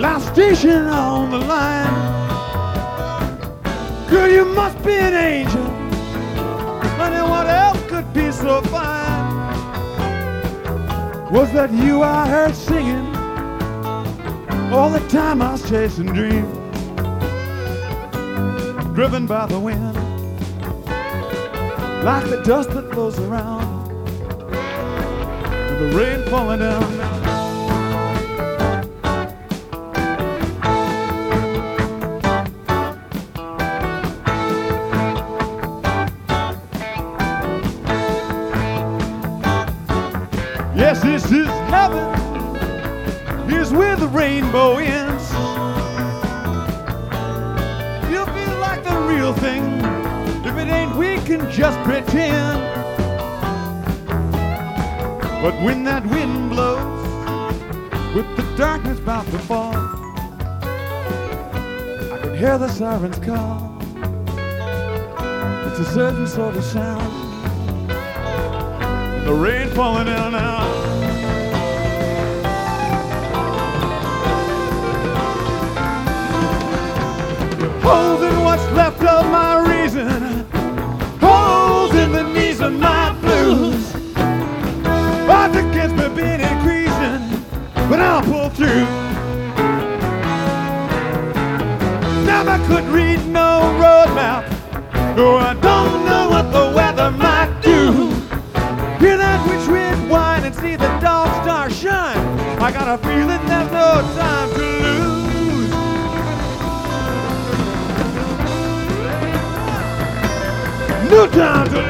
last station on the line. Girl, you must be an angel. Honey, what else could be so fine? Was that you I heard singing all the time I was chasing dreams, driven by the wind, like the dust that blows around, with the rain falling down. Yes, this is heaven. Here's where the rainbow ends. You'll feel like the real thing. If it ain't, we can just pretend. But when that wind blows, with the darkness about to fall, I can hear the sirens call. It's a certain sort of sound. The rain falling down now. Holes in what's left of my reason, holes in the knees of my blues. Odds against me been increasing, but I'll pull through. Now I couldn't read no road map, no, I don't know what the weather might do. Hear that witch wind whine and see the dog star shine. I got a feeling there's no time to lose. No time to lose.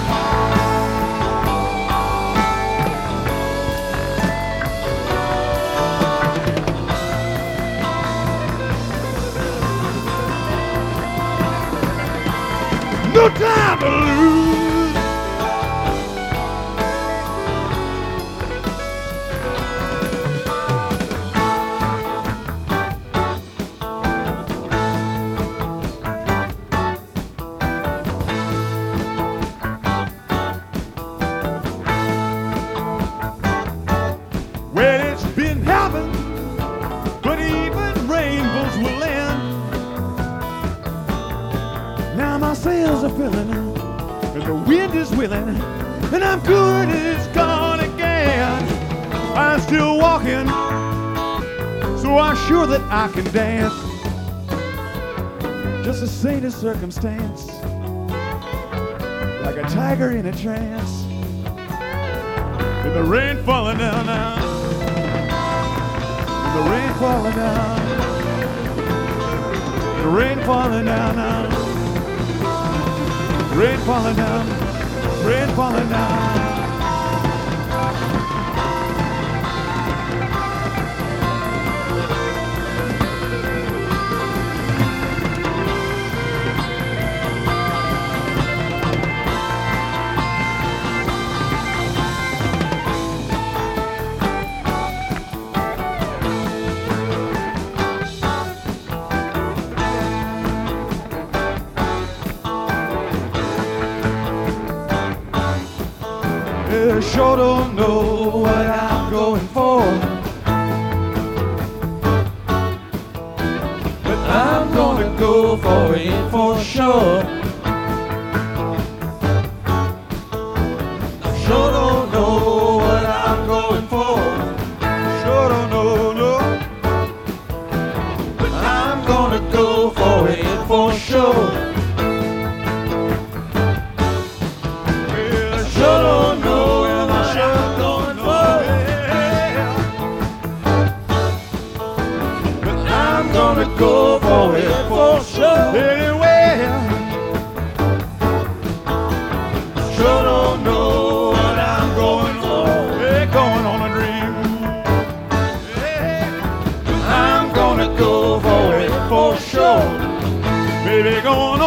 No time to lose. Well, it's been heaven, but even rainbows will end. Now my sails are filling up, and the wind is willing, and I'm good as gone again. I'm still walking, so I'm sure that I can dance. Just a saintly circumstance, like a tiger in a trance. And the rain falling down now. The rain falling down. The rain falling down now. Rain falling down. Rain falling down. I sure don't know what I'm going for, but I'm gonna go for it for sure. I sure don't know what I'm going for, sure don't know, no, but I'm gonna go for it for sure. I sure don't know. Gonna go for it for sure. Anyway, sure don't know what I'm going for. Yeah, going on a dream. Yeah, I'm gonna go for it for sure. Baby, going